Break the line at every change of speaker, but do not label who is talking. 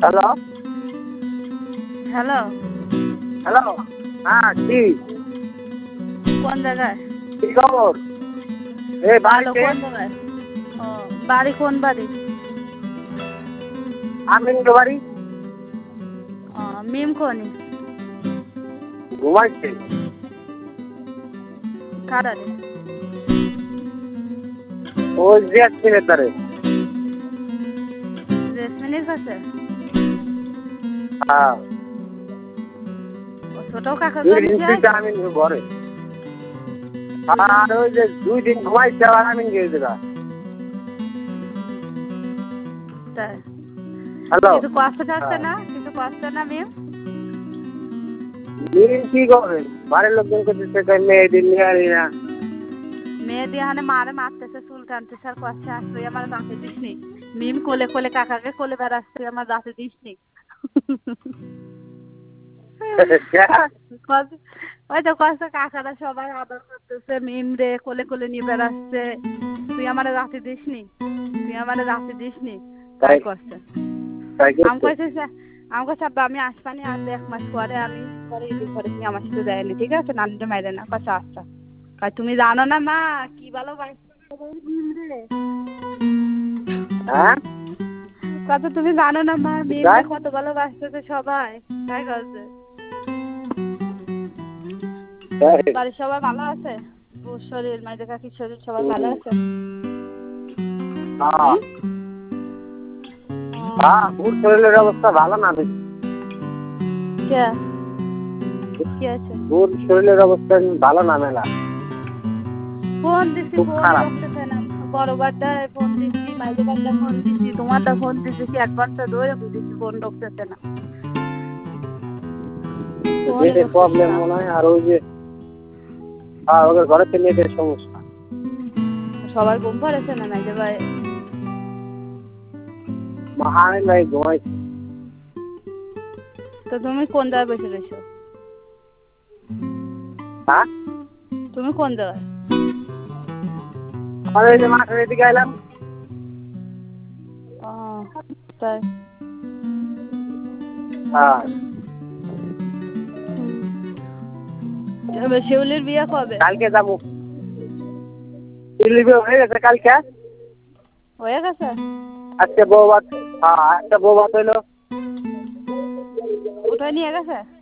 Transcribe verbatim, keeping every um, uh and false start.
Hello
hello
hello হ্যাঁ কি
কোন জায়গায়?
কি খবর? এই
ভালো।
বাড়িতে।
কোন জায়গায়? ও বাড়ি কোন বাড়ি?
আমিন বাড়ি।
ও মিম কোনি?
ঘুমাইছে।
কারারে?
ওই জেসমিনের তারে।
জেসমিনের কাছে?
হ্যাঁ।
ও ছোট কাকার
দুই
বাড়ি
দিন
কি
থেকে
আছে?
আমিন ঘরে। আর ওই যে দুই দিন ঘুমাইছে আর আমিন গেছে গা।
তাই
হ্যালো
কিছু কষ্ট থাকছে
হ্যাঁ।
না? কিছু কষ্ট না মিম?
মিম কি করবে? বাড়ির লোকজন করতেছে মেয়েদের নিয়ে আনি না।
মেয়ে দিয়ে হানে মারে মারতেছে, চুল টানতেছে আর কষ্টে আসবে আমার দাঁতে দিসনি। মিম কোলে কোলে কাকাকে কোলে বেড়াচ্ছে আমার দাঁতে দিসনি। কষ্ট- ওই তো কষ্ট কাকারা সবাই আদর করতেছে, মিম রে কোলে কোলে নিয়ে বেড়াচ্ছে। তুই আমার রাতে দিসনি, তুই আমার রাতে দিসনি, তাই
তাই
করছে।
তাই
আমি
করছে।
কইছে যে আমি কইছে আব্বা আমি আসবানি আর এক মাস পরে আমি পরে ঈদের পরে তুমি আমার সাথে যাইনি, ঠিক আছে? নানিটা মাইরে না কইছে আচ্ছা। কই তুমি জানো না মা কি ভালোবাসছে মিম রে?
হ্যাঁ
কত তুমি জানো না মা মিম রে
তাই
কত ভালোবাসতেছে সবাই, তাই করছে।
তাই
বাড়ির সবাই ভালো আছে? ওর শরীর মাইদের কাকির শরীর সবাই ভালো আছে?
হ্যাঁ
হুম?
হ্যাঁ ওর শরীরের অবস্থা ভালো না বেশি।
কে কি আছে?
ওর শরীরের অবস্থা ভালো না মেলা।
ফোন দিছি
খুব
ফোন
খারাপ।
ধরতেছে না। বড় বারটায় ফোন দিছি, মাইদের বারটায় ফোন দিছি, তোমারটা ফোন দিছি, এক ঘন্টা ধরে বুঝেছি ফোন ঢুকতেছে না। ফোনই
নেটের
ঢুকতেছে
প্রবলেম
না।
মনে হয় আর ওই যে হ্যাঁ ওদের ঘরেতে নেটের সমস্যা।
সবার ঘুম পড়েছে না মাইদের ভাই?
আমিন ভাই ঘুমাইছে।
তো তুমি কোন জায়গায় বসে রয়েছো?
হ্যাঁ
তুমি কোন জায়গায়?
আমি এই যে মাঠের এদিকে এলাম।
ও তাই।
হ্যাঁ
এবার শিউলির বিয়ে কবে?
কালকে যাবো। দিল্লি বিয়ে হয়ে গেছে কালকে।
হয়ে গেছে?
আজকে বউ ভাত। হ্যাঁ আজকে বউ ভাত হইলো।
উঠায় নিয়ে গেছে?